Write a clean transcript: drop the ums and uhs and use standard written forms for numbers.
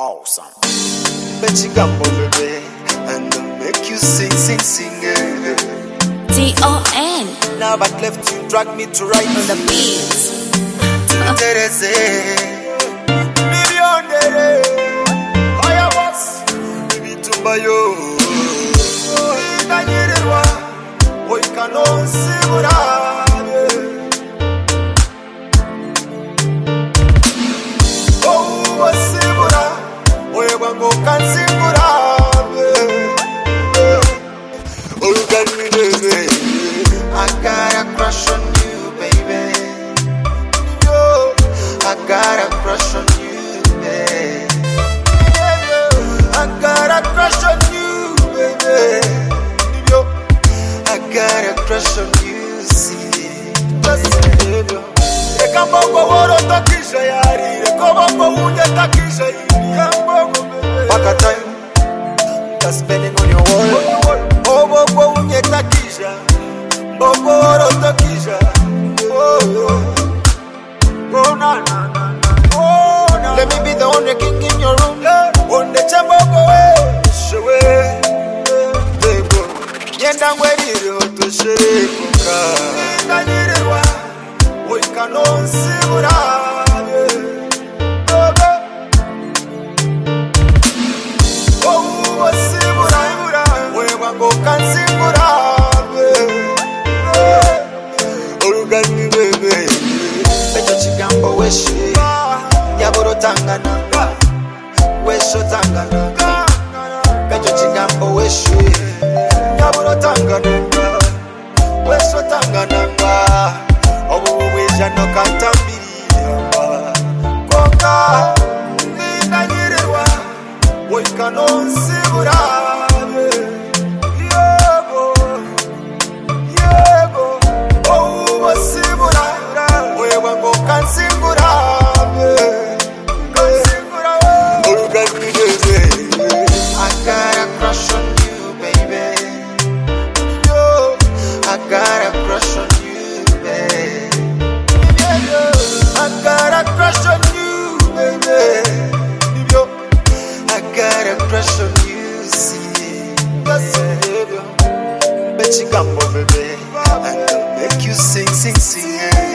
awesome. Bet you gamble, baby, and I'll make you sing, sing, sing. T-O-N. Now but left you drag me to right On the beats. Terese, millionaire, higher boss, baby Tumbayo. Nanyerwa, boy canon simura. Oh, simura, boy bango can simura. Oh, you got me, baby. I got a crush on you, baby. I got a crush on you, baby. I got a crush on you, baby. I got a crush on you, see. Back time, just spending on your wall. Oh, takisha. Boboro takisha. Oh, na na na. Oh, na. Let me be the only king in your room. On the chamber go showe. Debo. Yenda ngweri to shere kuka. Nanyirwa. We canon simura. Oh, simura. We wango kan simura. Oh, got me, baby. Beto chigambo weshe Yaboro tangana Wesho tangana Beto chigambo weshe Yaboro tangana Wesho tangana Obu weja no kantambiri Koka Nina nyirewa Woikanon sibura Yego Yego Oh sibura Wewango kan singura Oh, got me, baby. I got a crush on you, baby. Yo, I got a crush on you, baby. I got a crush on you, baby. Yo, I got a crush on you, see. Bet you gamble, baby, and I'll make you sing, sing, sing.